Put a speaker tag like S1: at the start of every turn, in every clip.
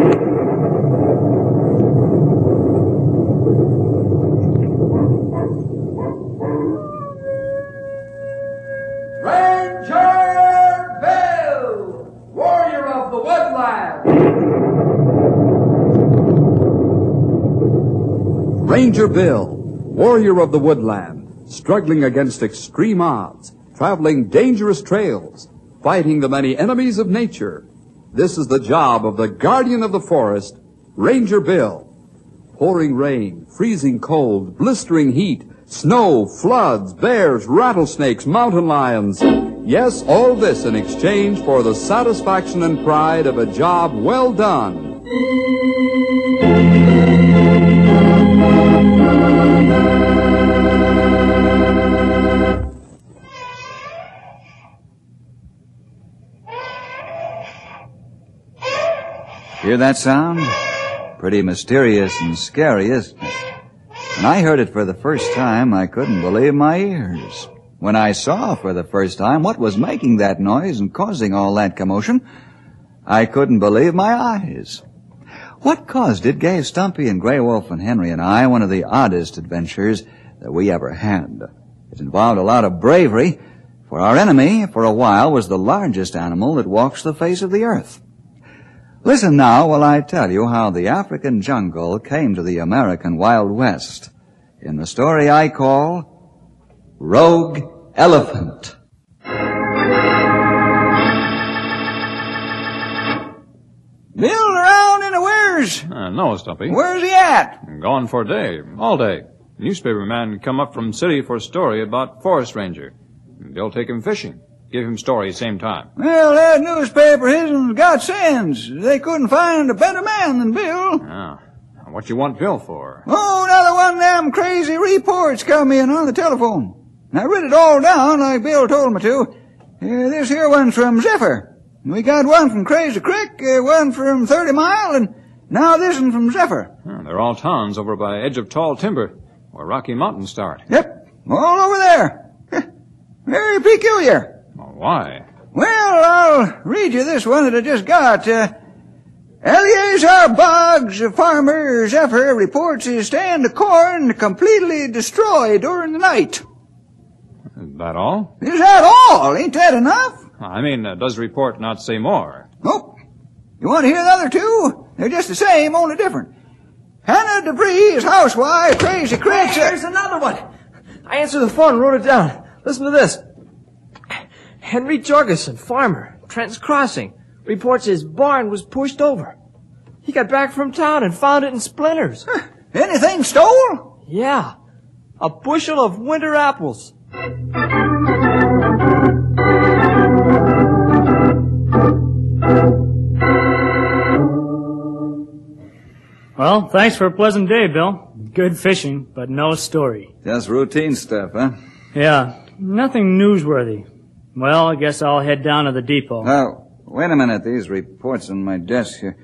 S1: Ranger Bill, warrior of the woodland.
S2: Ranger Bill, warrior of the woodland, struggling against extreme odds, traveling dangerous trails, fighting the many enemies of nature. This is the job of the guardian of the forest, Ranger Bill. Pouring rain, freezing cold, blistering heat, snow, floods, bears, rattlesnakes, mountain lions. Yes, all this in exchange for the satisfaction and pride of a job well done.
S3: Hear that sound? Pretty mysterious and scary, isn't it? When I heard it for the first time, I couldn't believe my ears. When I saw for the first time what was making that noise and causing all that commotion, I couldn't believe my eyes. What caused it gave Stumpy and Grey Wolf and Henry and I one of the oddest adventures that we ever had. It involved a lot of bravery, for our enemy, for a while, was the largest animal that walks the face of the earth. Listen now while I tell you how the African jungle came to the American Wild West in the story I call Rogue Elephant. Bill around in the where's?
S4: No, Stumpy.
S3: Where's he at?
S4: Gone for a day. All day. Newspaper man come up from city for a story about forest ranger. They'll take him fishing. Give him story same time.
S3: Well, that newspaper hisn's got sense. They couldn't find a better man than Bill.
S4: Ah, what you want Bill for?
S3: Oh, another one of them crazy reports come in on the telephone. I read it all down like Bill told me to. This here one's from Zephyr. We got one from Crazy Creek, one from 30 Mile, and now this one from Zephyr.
S4: They're all towns over by edge of tall timber, where Rocky Mountains start.
S3: Yep, all over there. Very peculiar.
S4: Well, why?
S3: Well, I'll read you this one that I just got. Eleazar Boggs, a farmer, Zephyr, reports his stand of corn completely destroyed during the night.
S4: Is that all?
S3: Is that all? Ain't that enough?
S4: I mean, does the report not say more?
S3: Nope. You want to hear the other two? They're just the same, only different. Hannah Debris, his housewife, Crazy Creek...
S5: Hey, there's another one. I answered the phone and wrote it down. Listen to this. Henry Jorgensen, farmer, Trent's Crossing, reports his barn was pushed over. He got back from town and found it in splinters.
S3: Anything stole?
S5: Yeah. A bushel of winter apples.
S6: Well, thanks for a pleasant day, Bill. Good fishing, but no story.
S3: Just routine stuff, huh?
S6: Yeah, nothing newsworthy. Well, I guess I'll head down to the depot.
S3: Oh, wait a minute. These reports on my desk here.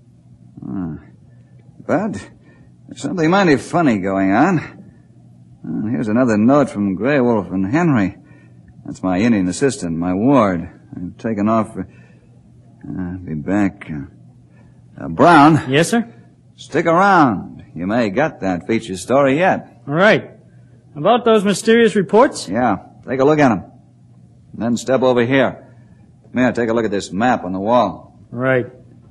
S3: But there's something mighty funny going on. Here's another note from Grey Wolf and Henry. That's my Indian assistant, my ward. I've taken off. I'll be back. Brown.
S6: Yes, sir?
S3: Stick around. You may get that feature story yet.
S6: All right. About those mysterious reports?
S3: Yeah, take a look at them. Then step over here. Come here, take a look at this map on the wall.
S6: Right.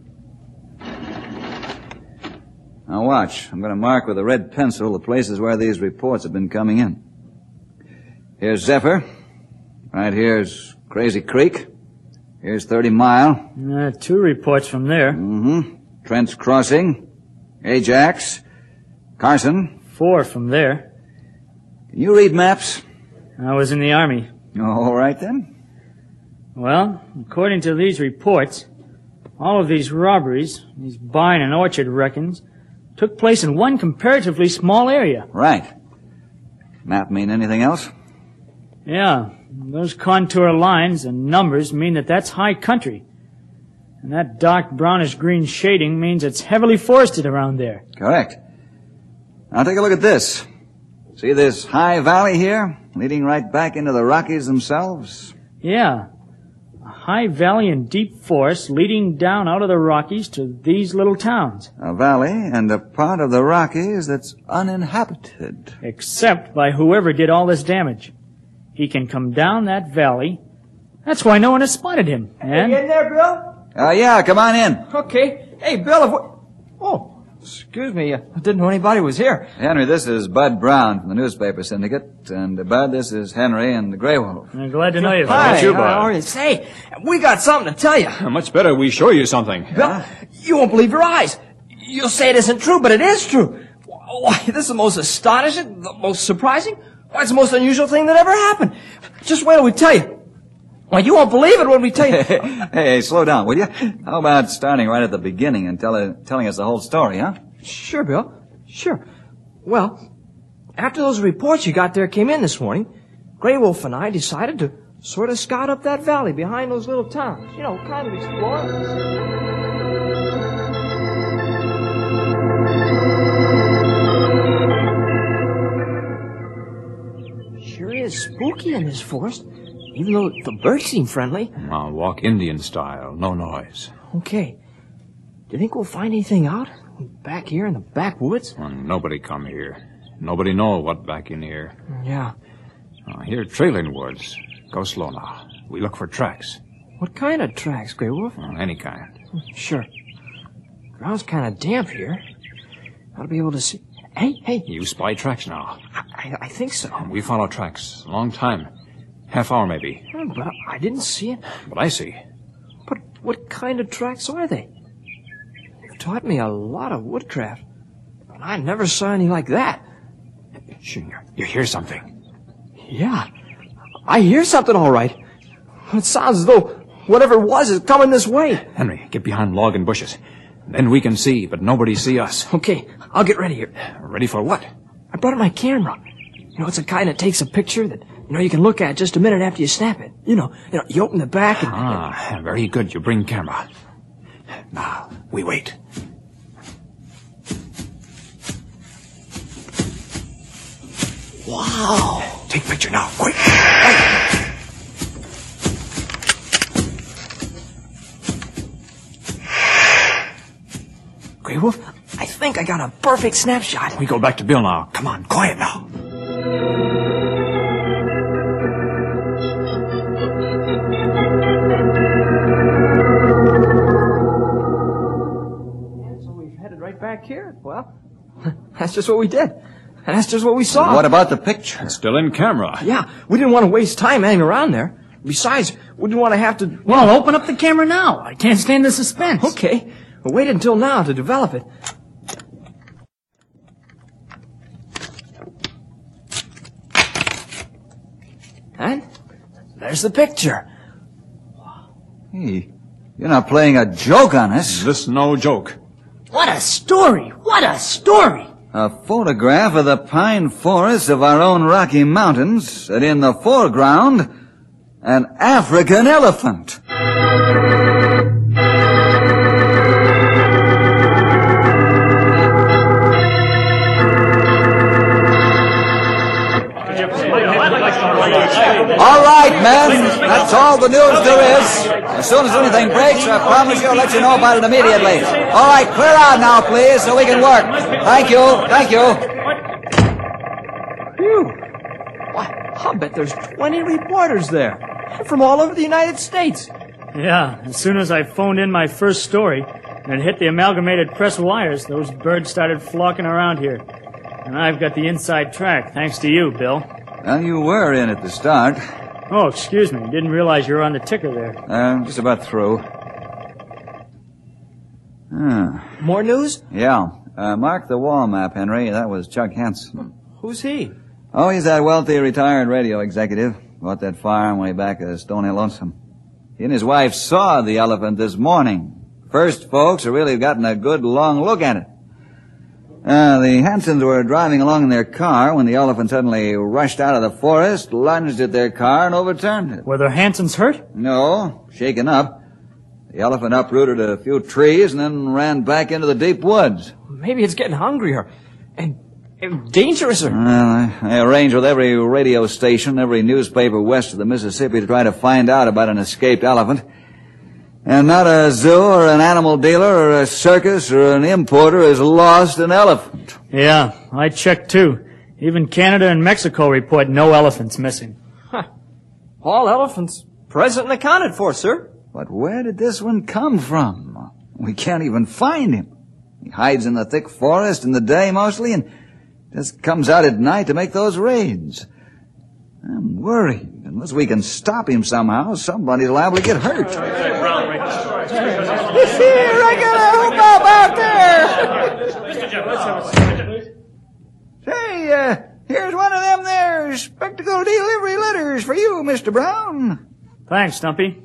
S3: Now watch. I'm going to mark with a red pencil the places where these reports have been coming in. Here's Zephyr. Right here's Crazy Creek. Here's 30 Mile.
S6: 2 reports from there.
S3: Mm-hmm. Trent's Crossing. Ajax. Carson.
S6: 4 from there.
S3: Can you read maps?
S6: I was in the Army.
S3: All right, then.
S6: Well, according to these reports, all of these robberies, these vine and orchard wreckings, took place in one comparatively small area.
S3: Right. Map mean anything else?
S6: Yeah. Those contour lines and numbers mean that that's high country. And that dark brownish-green shading means it's heavily forested around there.
S3: Correct. Now take a look at this. See this high valley here, leading right back into the Rockies themselves?
S6: Yeah. A high valley and deep forest leading down out of the Rockies to these little towns.
S3: A valley and a part of the Rockies that's uninhabited.
S6: Except by whoever did all this damage. He can come down that valley. That's why no one has spotted him. And
S5: You in there, Bill?
S3: Yeah, come on in.
S5: Okay. Hey, Bill, Oh, excuse me. I didn't know anybody was here.
S3: Henry, this is Bud Brown from the newspaper syndicate. And, Bud, this is Henry and the Grey Wolf.
S6: I'm glad to know you.
S5: Hi,
S4: you, Bud?
S5: how are you? Say, we got something to tell you.
S4: Much better we show you something.
S5: Bill, you won't believe your eyes. You'll say it isn't true, but it is true. Why, this is the most astonishing, the most surprising, why, it's the most unusual thing that ever happened. Just wait till we tell you. Why, you won't believe it when we tell you.
S3: Hey, slow down, will you? How about starting right at the beginning and telling us the whole story, huh?
S5: Sure, Bill. Sure. Well, after those reports you got there came in this morning, Grey Wolf and I decided to sort of scout up that valley behind those little towns. You know, kind of explore. Sure is spooky in this forest, even though the birds seem friendly.
S4: I'll walk Indian style, no noise.
S5: Okay. Do you think we'll find anything out? Back here in the backwoods?
S4: Well, nobody come here. Nobody know what back in here.
S5: Yeah.
S4: Here, trailing woods. Go slow now. We look for tracks.
S5: What kind of tracks, Grey Wolf?
S4: Any kind.
S5: Sure. Ground's kind of damp here. Ought to be able to see. Hey.
S4: You spy tracks now.
S5: I think so.
S4: We follow tracks. A long time. Half hour maybe.
S5: But I didn't see it.
S4: But I see.
S5: But what kind of tracks are they? You've taught me a lot of woodcraft. But I never saw any like that.
S4: Sure, you hear something.
S5: Yeah. I hear something all right. It sounds as though whatever it was is coming this way.
S4: Henry, get behind log and bushes. Then we can see, but nobody see us.
S5: Okay, I'll get ready here.
S4: Ready for what?
S5: I brought my camera. You know, it's a kind that takes a picture that, you can look at just a minute after you snap it. You know, you open the back and...
S4: Very good. You bring camera. Now, we wait.
S5: Wow.
S4: Take picture now, quick.
S5: Grey Wolf, I think I got a perfect snapshot.
S4: We go back to Bill now. Come on, quiet now.
S5: So we've headed right back here. Well, that's just what we did. And that's just what we saw.
S3: What about the picture?
S4: It's still in camera.
S5: Yeah, we didn't want to waste time hanging around there. Besides, we didn't want to have to...
S6: Well, open up the camera now. I can't stand the suspense.
S5: Okay, we waited until now to develop it. And there's the picture.
S3: Hey, you're not playing a joke on us.
S4: This no joke.
S6: What a story! What a story!
S3: A photograph of the pine forests of our own Rocky Mountains, and in the foreground, an African elephant. All right, men. That's all the news there is. As soon as anything breaks, I promise you I'll let you know about it immediately. All right, clear out now, please, so we can work. Thank you. Thank you.
S5: Phew. Why, I'll bet there's 20 reporters there. From all over the United States.
S6: Yeah, as soon as I phoned in my first story and it hit the amalgamated press wires, those birds started flocking around here. And I've got the inside track, thanks to you, Bill.
S3: Well, you were in at the start.
S6: Oh, excuse me. Didn't realize you were on the ticker there.
S3: Just about through.
S5: More news?
S3: Yeah. Mark the wall map, Henry. That was Chuck Hanson.
S5: Who's he?
S3: Oh, he's that wealthy retired radio executive. Bought that farm way back at Stony Lonesome. He and his wife saw the elephant this morning. First folks who really have gotten a good long look at it. The Hansons were driving along in their car when the elephant suddenly rushed out of the forest, lunged at their car, and overturned it.
S6: Were the Hansons hurt?
S3: No, shaken up. The elephant uprooted a few trees and then ran back into the deep woods.
S5: Maybe it's getting hungrier. And Dangerous, sir.
S3: Well, I arranged with every radio station, every newspaper west of the Mississippi to try to find out about an escaped elephant. And not a zoo or an animal dealer or a circus or an importer has lost an elephant.
S6: Yeah, I checked too. Even Canada and Mexico report no elephants missing.
S5: Huh. All elephants present and accounted for, sir.
S3: But where did this one come from? We can't even find him. He hides in the thick forest in the day mostly and just comes out at night to make those raids. I'm worried. Unless we can stop him somehow, somebody's liable to get hurt.
S5: You see a regular hubbub out there!
S3: Say, here's one of them there spectacle delivery letters for you, Mr. Brown.
S6: Thanks, Stumpy.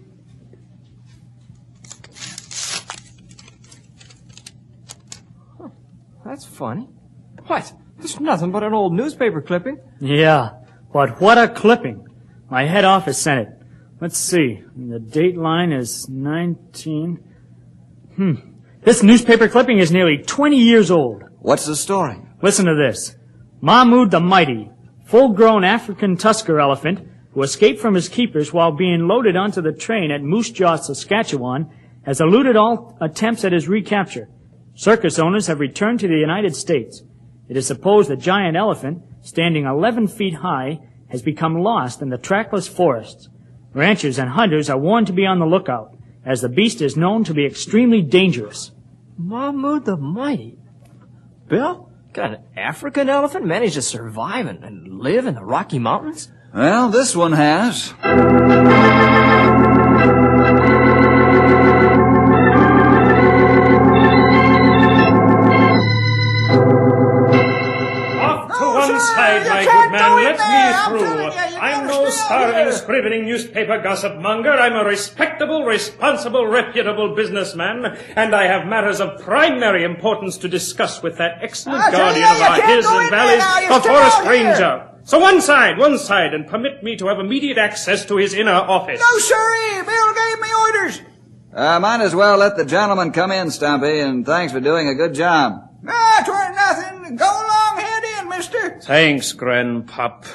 S5: That's funny. What? It's nothing but an old newspaper clipping.
S6: Yeah, but what a clipping. My head office sent it. Let's see. The date line is 19... This newspaper clipping is nearly 20 years old.
S3: What's the story?
S6: Listen to this. Mahmoud the Mighty, full-grown African tusker elephant who escaped from his keepers while being loaded onto the train at Moose Jaw, Saskatchewan, has eluded all attempts at his recapture. Circus owners have returned to the United States. It is supposed the giant elephant, standing 11 feet high, has become lost in the trackless forests. Ranchers and hunters are warned to be on the lookout, as the beast is known to be extremely dangerous.
S5: Mahmoud the Mighty. Bill, got an African elephant managed to survive and live in the Rocky Mountains?
S3: Well, this one has.
S7: One side, my good man, let me through. I'm no starving, scribbling newspaper gossip monger. I'm a respectable, responsible, reputable businessman, and I have matters of primary importance to discuss with that excellent guardian of our hills and valleys, the forest ranger. So one side, and permit me to have immediate access to his inner office.
S8: No, sirree. Bill gave me orders.
S3: Might as well let the gentleman come in, Stumpy, and thanks for doing a good job.
S8: Ah, 'twere nothing. Go along, head in, mister.
S7: Thanks, Grandpop.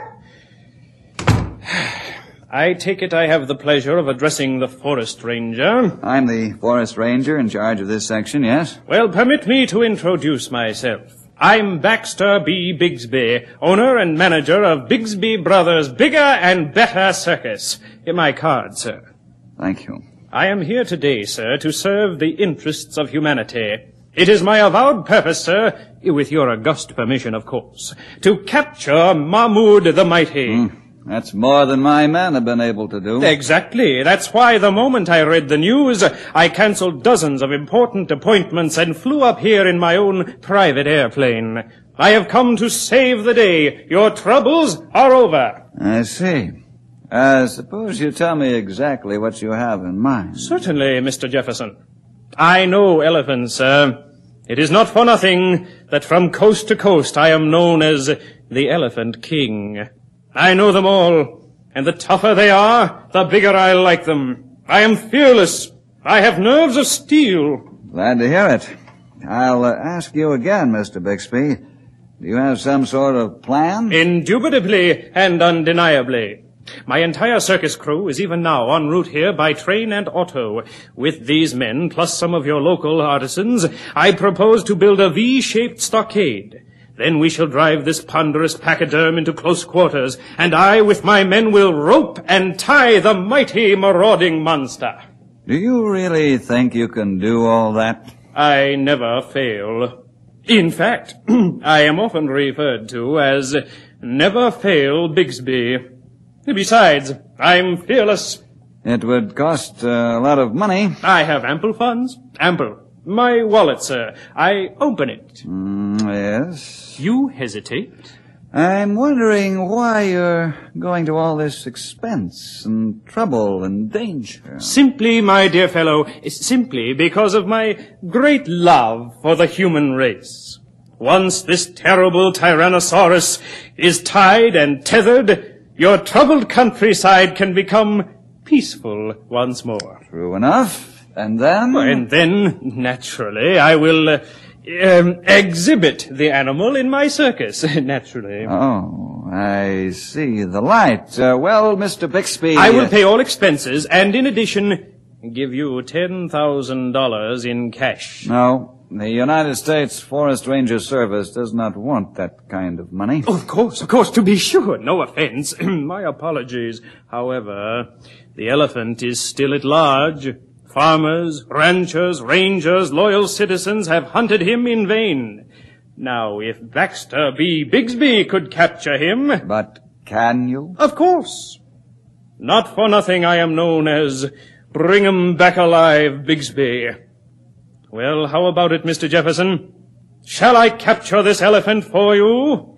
S7: I take it I have the pleasure of addressing the forest ranger.
S3: I'm the forest ranger in charge of this section, yes?
S7: Well, permit me to introduce myself. I'm Baxter B. Bigsby, owner and manager of Bigsby Brothers Bigger and Better Circus. Here my card, sir.
S3: Thank you.
S7: I am here today, sir, to serve the interests of humanity. It is my avowed purpose, sir, with your august permission, of course, to capture Mahmoud the Mighty.
S3: That's more than my men have been able to do.
S7: Exactly. That's why the moment I read the news, I canceled dozens of important appointments and flew up here in my own private airplane. I have come to save the day. Your troubles are over.
S3: I see. Suppose you tell me exactly what you have in mind.
S7: Certainly, Mr. Jefferson. I know elephants, sir. It is not for nothing that from coast to coast I am known as the Elephant King. I know them all, and the tougher they are, the bigger I like them. I am fearless. I have nerves of steel.
S3: Glad to hear it. I'll ask you again, Mr. Bixby. Do you have some sort of plan?
S7: Indubitably and undeniably. My entire circus crew is even now en route here by train and auto. With these men, plus some of your local artisans, I propose to build a V-shaped stockade. Then we shall drive this ponderous pachyderm into close quarters, and I with my men will rope and tie the mighty marauding monster.
S3: Do you really think you can do all that?
S7: I never fail. In fact, I am often referred to as Never Fail Bigsby. Besides, I'm fearless.
S3: It would cost a lot of money.
S7: I have ample funds. Ample. My wallet, sir. I open it.
S3: Yes.
S7: You hesitate?
S3: I'm wondering why you're going to all this expense and trouble and danger.
S7: Simply, my dear fellow, simply because of my great love for the human race. Once this terrible Tyrannosaurus is tied and tethered, your troubled countryside can become peaceful once more.
S3: True enough. And then?
S7: And then, naturally, I will exhibit the animal in my circus, naturally.
S3: Oh, I see. The light. Well, Mr. Bixby...
S7: I will pay all expenses, and in addition, give you $10,000 in cash.
S3: No. The United States Forest Ranger Service does not want that kind of money.
S7: Of course, to be sure. No offense. My apologies. However, the elephant is still at large. Farmers, ranchers, rangers, loyal citizens have hunted him in vain. Now, if Baxter B. Bigsby could capture him...
S3: But can you?
S7: Of course. Not for nothing I am known as Bring 'em Back Alive Bigsby. Well, how about it, Mr. Jefferson? Shall I capture this elephant for you?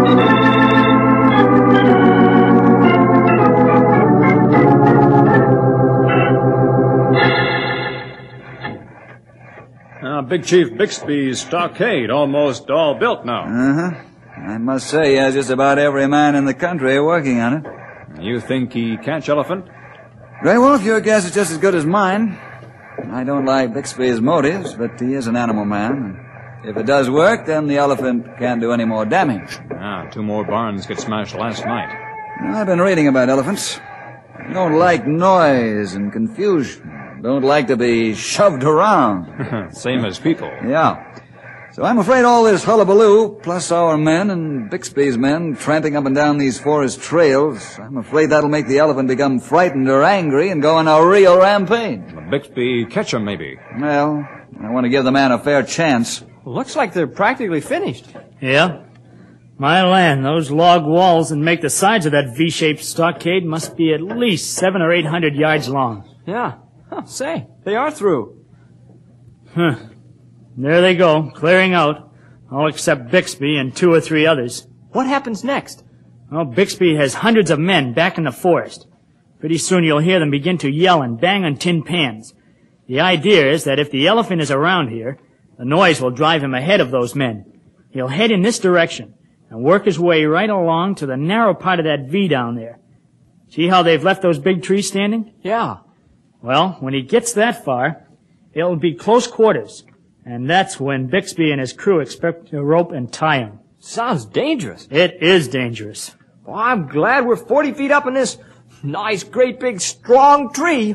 S4: Big Chief Bixby's stockade almost all built now.
S3: I must say, he has just about every man in the country working on it.
S4: You think he catch elephant?
S3: Grey Wolf, your guess is just as good as mine. I don't like Bixby's motives, but he is an animal man. If it does work, then the elephant can't do any more damage.
S4: 2 more barns get smashed last night.
S3: I've been reading about elephants. They don't like noise and confusion. Don't like to be shoved around.
S4: Same as people.
S3: Yeah. So I'm afraid all this hullabaloo, plus our men and Bixby's men tramping up and down these forest trails, I'm afraid that'll make the elephant become frightened or angry and go on a real rampage.
S4: Bixby catch him, maybe.
S3: Well, I want to give the man a fair chance.
S5: Looks like they're practically finished.
S6: Yeah. My land, those log walls that make the sides of that V-shaped stockade must be at least 700 or 800 yards long.
S5: Yeah. Say, they are through.
S6: There they go, clearing out. All except Bixby and 2 or 3 others.
S5: What happens next?
S6: Well, Bixby has hundreds of men back in the forest. Pretty soon you'll hear them begin to yell and bang on tin pans. The idea is that if the elephant is around here, the noise will drive him ahead of those men. He'll head in this direction and work his way right along to the narrow part of that V down there. See how they've left those big trees standing?
S5: Yeah.
S6: Well, when he gets that far, it'll be close quarters. And that's when Bixby and his crew expect to rope and tie him.
S5: Sounds dangerous.
S6: It is dangerous.
S5: Well, I'm glad we're 40 feet up in this nice, great, big, strong tree.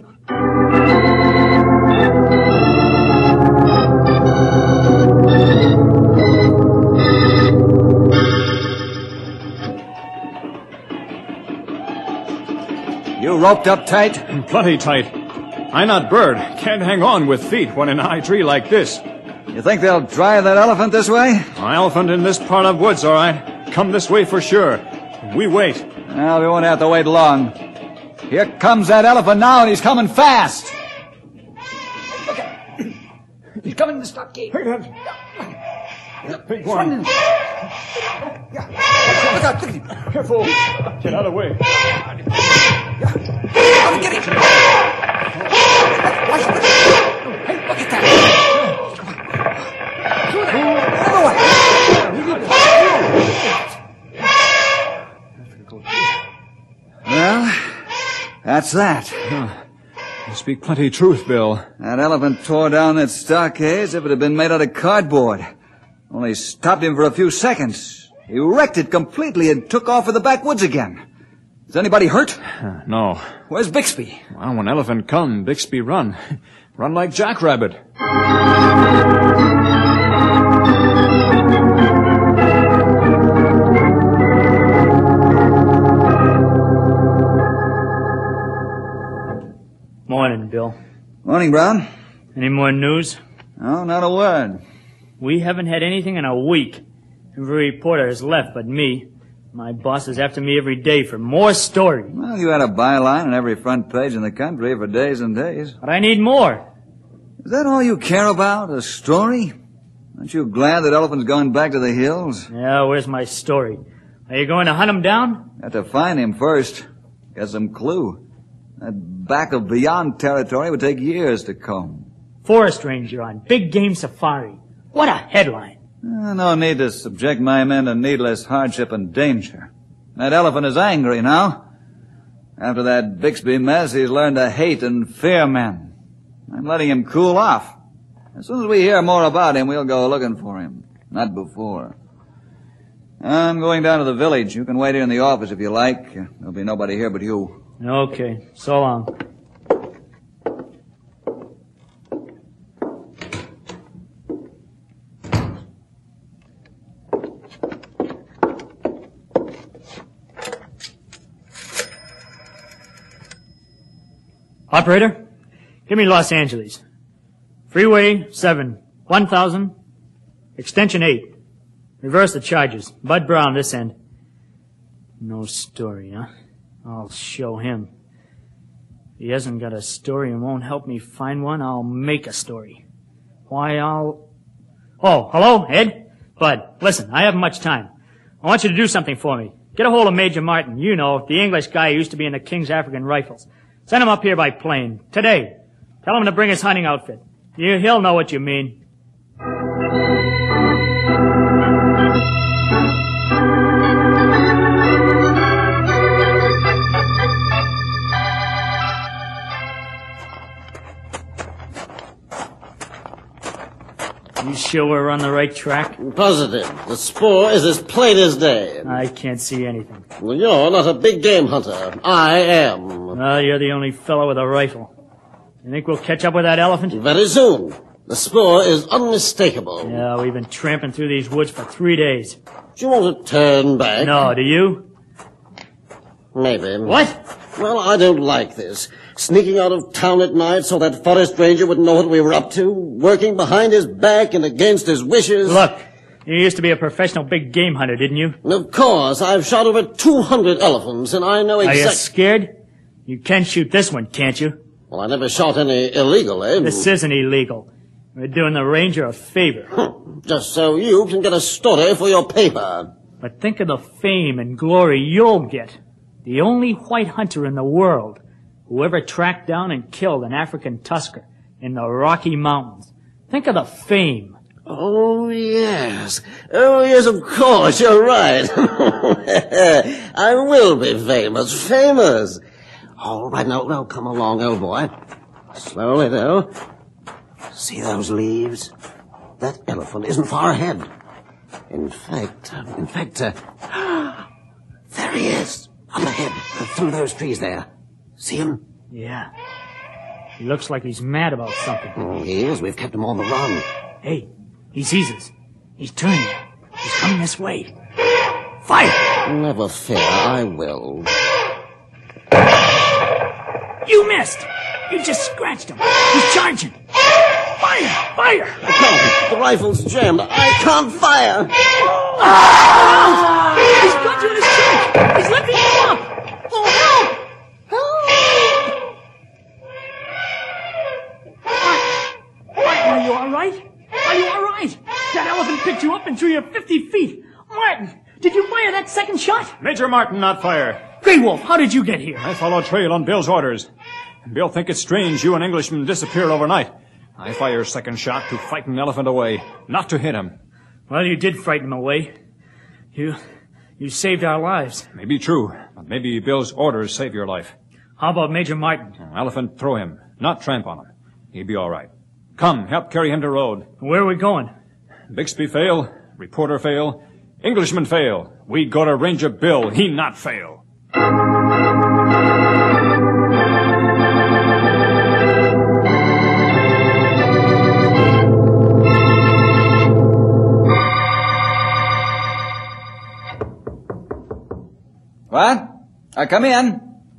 S3: You roped up tight?
S4: Plenty tight. I not bird. Can't hang on with feet when in a high tree like this.
S3: You think they'll drive that elephant this way?
S4: An elephant in this part of woods, all right. Come this way for sure. We wait.
S3: Well, we won't have to wait long. Here comes that elephant now, and he's coming fast.
S5: Okay. He's coming to the stockade.
S4: Big one.
S5: Look out, look at him.
S4: Careful. Get out of the way.
S5: I'll get him. Watch it. Hey, look at that.
S3: Well, that's that.
S4: You speak plenty truth, Bill.
S3: That elephant tore down that stockade as if it had been made out of cardboard. Only stopped him for a few seconds. He wrecked it completely and took off for the backwoods again. Is anybody hurt?
S4: No.
S3: Where's Bixby?
S4: Well, when elephant come, Bixby run. Run like jackrabbit.
S6: Morning, Bill.
S3: Morning, Brown.
S6: Any more news?
S3: No, not a word.
S6: We haven't had anything in a week. Every reporter has left but me. My boss is after me every day for more story.
S3: Well, you had a byline on every front page in the country for days and days.
S6: But I need more.
S3: Is that all you care about, a story? Aren't you glad that elephant's going back to the hills?
S6: Yeah, where's my story? Are you going to hunt him down?
S3: Have to find him first. Get some clue. That back of beyond territory would take years to comb.
S6: Forest ranger on big game safari. What a headline.
S3: No need to subject my men to needless hardship and danger. That elephant is angry now. After that Bixby mess, he's learned to hate and fear men. I'm letting him cool off. As soon as we hear more about him, we'll go looking for him. Not before. I'm going down to the village. You can wait here in the office if you like. There'll be nobody here but you.
S6: Okay. So long. Operator, give me Los Angeles. Freeway 7, 1000, extension 8. Reverse the charges. Bud Brown, this end. No story, huh? I'll show him. If he hasn't got a story and won't help me find one, I'll make a story. Why, Oh, hello, Ed? Bud, listen, I haven't much time. I want you to do something for me. Get a hold of Major Martin. You know, the English guy who used to be in the King's African Rifles. Send him up here by plane. Today. Tell him to bring his hunting outfit. He'll know what you mean. You sure we're on the right track?
S9: Positive. The spoor is as plain as day.
S6: I can't see anything.
S9: Well, you're not a big game hunter. I am.
S6: Well, you're the only fellow with a rifle. You think we'll catch up with that elephant?
S9: Very soon. The spoor is unmistakable.
S6: Yeah, we've been tramping through these woods for 3 days.
S9: Do you want to turn back?
S6: No, do you?
S9: Maybe.
S6: What?
S9: Well, I don't like this. Sneaking out of town at night so that forest ranger wouldn't know what we were up to. Working behind his back and against his wishes.
S6: Look, you used to be a professional big game hunter, didn't you?
S9: Of course. I've shot over 200 elephants, and I know
S6: Are you
S9: exactly...
S6: scared? You can shoot this one, can't you?
S9: Well, I never shot any illegally.
S6: This isn't illegal. We're doing the ranger a favor.
S9: Just so you can get a story for your paper.
S6: But think of the fame and glory you'll get. The only white hunter in the world who ever tracked down and killed an African tusker in the Rocky Mountains. Think of the fame.
S9: Oh, yes. Oh, yes, of course, you're right. I will be famous, famous. All right, now, come along, old boy. Slowly, though. See those leaves? That elephant isn't far ahead. In fact, there he is. Up ahead, through those trees there. See him?
S6: Yeah. He looks like he's mad about something.
S9: Oh, he is. We've kept him on the run.
S6: Hey, he sees us. He's turning. He's coming this way. Fire!
S9: Never fear, I will.
S6: You missed! You just scratched him. He's charging. Fire! Fire!
S9: I can't. The rifle's jammed. I can't fire.
S6: He's got you in his chest! He's lifting you up! Oh, help! Martin, are you all right? Are you all right? That elephant picked you up and threw you 50 feet. Martin, did you fire that second shot?
S4: Major Martin, not fire.
S6: Grey Wolf, how did you get here?
S4: I followed trail on Bill's orders. Bill think it's strange you and Englishman disappeared overnight. I fire second shot to frighten an elephant away, not to hit him.
S6: Well, you did frighten him away. You saved our lives.
S4: Maybe true, but maybe Bill's orders save your life.
S6: How about Major Martin?
S4: Elephant, throw him, not tramp on him. He'll be all right. Come, help carry him to road.
S6: Where are we going?
S4: Bixby fail, reporter fail, Englishman fail. We go to Ranger Bill, he not fail.
S3: What? Come in.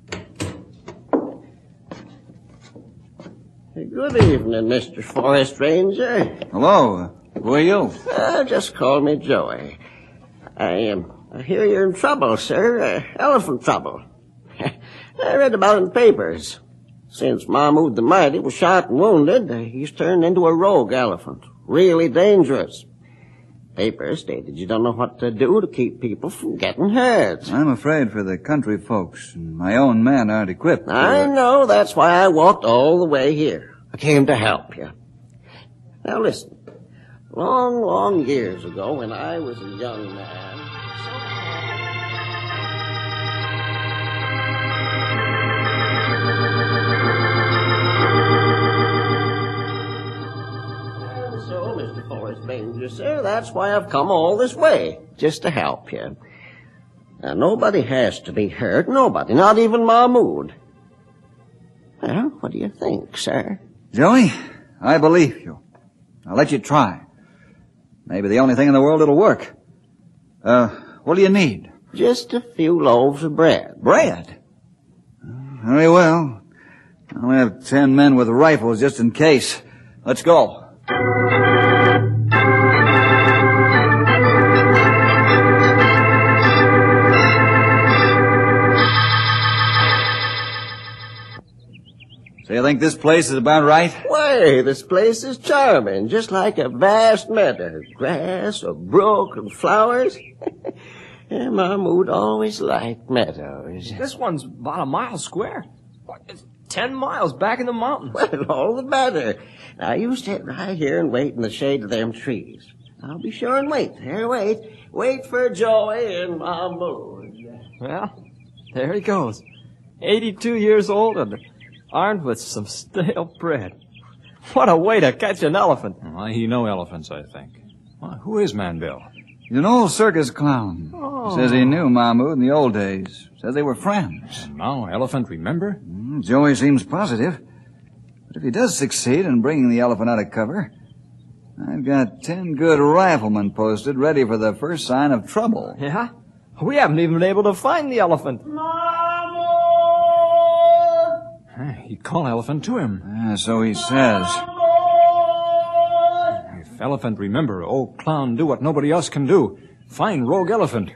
S9: Good evening, Mr. Forest Ranger.
S3: Hello. Who are you?
S9: Just call me Joey. I hear you're in trouble, sir. Elephant trouble. I read about it in papers. Since Mahmoud the Mighty was shot and wounded, he's turned into a rogue elephant. Really dangerous. Papers stated you don't know what to do to keep people from getting hurt.
S3: I'm afraid for the country folks. My own men aren't equipped.
S9: I know. That's why I walked all the way here. I came to help you. Now listen. Long, long years ago, when I was a young man... Forest Ranger, sir. That's why I've come all this way, just to help you. Now, nobody has to be hurt. Nobody, not even Mahmoud. Well, what do you think, sir?
S3: Joey, I believe you. I'll let you try. Maybe the only thing in the world that'll work. What do you need?
S9: Just a few loaves of bread.
S3: Bread? Very well. I'll have 10 men with rifles just in case. Let's go. So you think this place is about right?
S9: Why, this place is charming, just like a vast meadow. Grass, a brook, and flowers. And Mahmoud always liked meadows.
S5: This one's about a mile square. It's 10 miles back in the mountains.
S9: Well, all the better. Now, you sit right here and wait in the shade of them trees. I'll be sure and wait. There, wait. Wait for Joey and Mahmoud.
S5: Well, there he goes. 82 years old and armed with some stale bread. What a way to catch an elephant.
S4: Well, he know elephants, I think. Well, who is Manville?
S3: He's an old circus clown.
S5: Oh.
S3: Says he knew Mahmoud in the old days. Says they were friends.
S4: And now Elephant remember?
S3: Joey seems positive. But if he does succeed in bringing the elephant out of cover, I've got 10 good riflemen posted ready for the first sign of trouble.
S5: Yeah? We haven't even been able to find the elephant.
S4: He'd call Elephant to him.
S3: So he says.
S4: If Elephant remember, old clown do what nobody else can do. Find rogue elephant.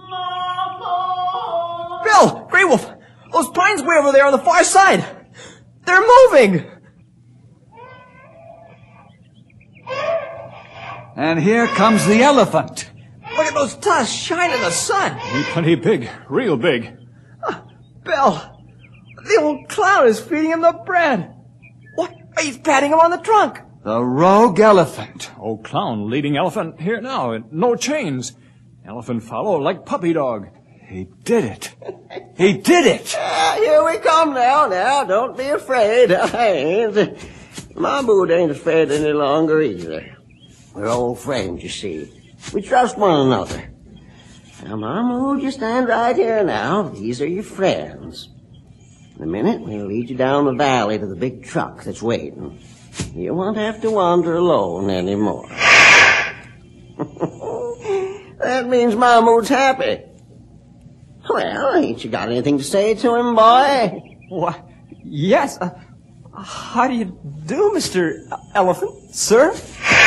S5: Bill! Grey Wolf! Those pines way over there on the far side! They're moving!
S3: And here comes the elephant.
S5: Look at those tusks shine in the sun!
S4: He plenty big, real big.
S5: Bill! The old clown is feeding him the bread! What? He's patting him on the trunk!
S3: The rogue elephant.
S4: Old clown leading elephant here now, no chains. Elephant follow like puppy dog.
S3: He did it. He did it.
S9: Here we come now. Don't be afraid. I ain't. Mahmoud ain't afraid any longer either. We're old friends, you see. We trust one another. Now, Mahmoud, you stand right here now. These are your friends. In a minute, we'll lead you down the valley to the big truck that's waiting. You won't have to wander alone anymore. That means Mahmoud's happy. Well, ain't you got anything to say to him, boy?
S5: What? Yes. How do you do, Mr. Elephant, sir?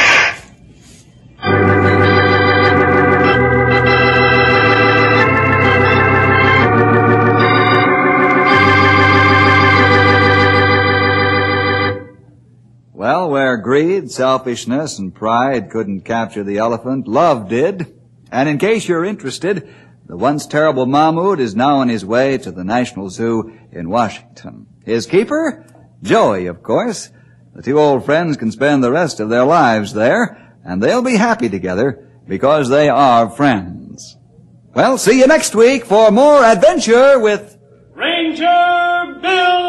S3: Well, where greed, selfishness, and pride couldn't capture the elephant, love did. And in case you're interested, the once terrible Mahmoud is now on his way to the National Zoo in Washington. His keeper? Joey, of course. The two old friends can spend the rest of their lives there, and they'll be happy together because they are friends. Well, see you next week for more adventure with
S7: Ranger Bill!